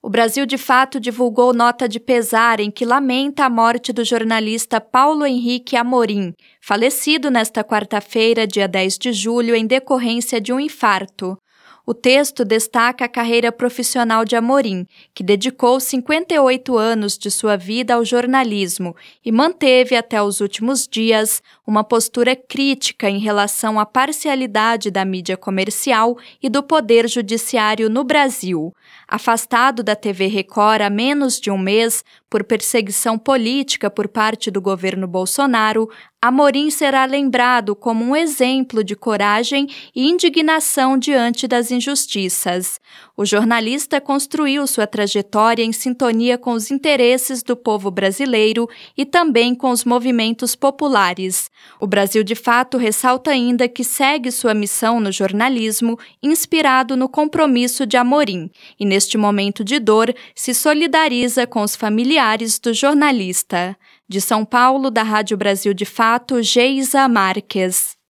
O Brasil de Fato divulgou nota de pesar em que lamenta a morte do jornalista Paulo Henrique Amorim, falecido nesta quarta-feira, dia 10 de julho, em decorrência de um infarto. O texto destaca a carreira profissional de Amorim, que dedicou 58 anos de sua vida ao jornalismo e manteve até os últimos dias uma postura crítica em relação à parcialidade da mídia comercial e do poder judiciário no Brasil. Afastado da TV Record há menos de um mês por perseguição política por parte do governo Bolsonaro, Amorim será lembrado como um exemplo de coragem e indignação diante das injustiças. O jornalista construiu sua trajetória em sintonia com os interesses do povo brasileiro e também com os movimentos populares. O Brasil de Fato ressalta ainda que segue sua missão no jornalismo, inspirado no compromisso de Amorim, e neste momento de dor se solidariza com os familiares do jornalista. De São Paulo, da Rádio Brasil de Fato, Geisa Marques.